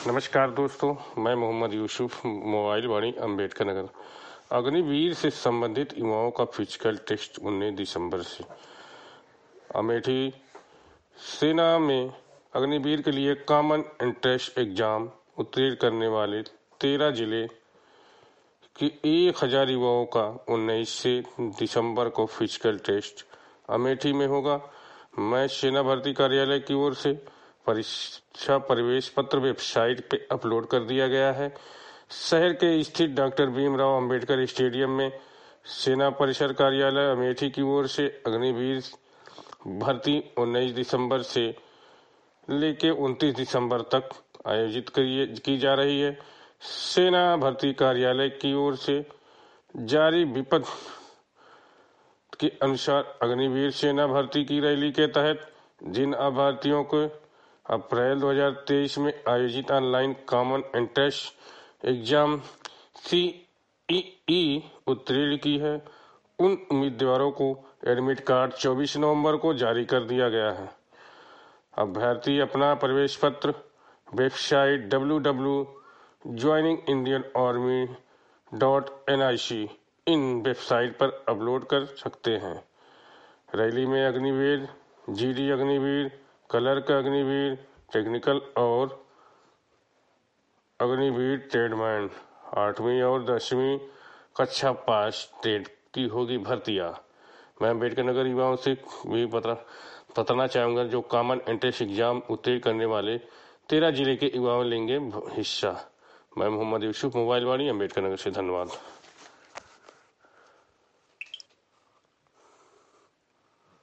नमस्कार दोस्तों, मैं मोहम्मद यूसुफ, मोबाइल वाणी अम्बेडकर नगर। अग्निवीर से संबंधित युवाओं का फिजिकल टेस्ट 19 दिसंबर से। अमेठी सेना में अग्निवीर के लिए कॉमन एंट्रेंस एग्जाम उत्तीर्ण करने वाले 13 जिले की 1000 युवाओं का 19 दिसंबर को फिजिकल टेस्ट अमेठी में होगा। मैं सेना भर्ती कार्यालय की ओर से परीक्षा प्रवेश पत्र वेबसाइट पे अपलोड कर दिया गया है। शहर के स्थित डॉक्टर भीमराव अंबेडकर स्टेडियम में सेना परिसर कार्यालय अमेठी की ओर से अग्निवीर भर्ती 19 दिसंबर से लेके 29 दिसंबर तक आयोजित की जा रही है। सेना भर्ती कार्यालय की ओर से जारी विज्ञप्ति के अनुसार अग्निवीर सेना भर्ती की रैली के तहत जिन अभ्यर्थियों को अप्रैल 2023 में आयोजित online common entrance exam CEE उत्तीर्ण की है, उन उम्मीदवारों को एडमिट कार्ड 24 नवंबर को जारी कर दिया गया है। अभ्यर्थी अपना प्रवेश पत्र वेबसाइट www.joiningindianarmy.nic इन वेबसाइट पर अपलोड कर सकते हैं। रैली में Agniveer, GD Agniveer, clerk Agniveer, technical और अग्निवीर ट्रेडमैन 8वीं और 10वीं कक्षा पास ट्रेड की होगी भर्तियां। मैं अम्बेडकर नगर युवाओं से भी बताना चाहूँगा, जो कॉमन एंट्रेंस एग्जाम उत्तीर्ण करने वाले 13 जिले के युवाओं लेंगे हिस्सा। मैं मोहम्मद यूसुफ, मोबाइल वाणी अम्बेडकर नगर से। धन्यवाद।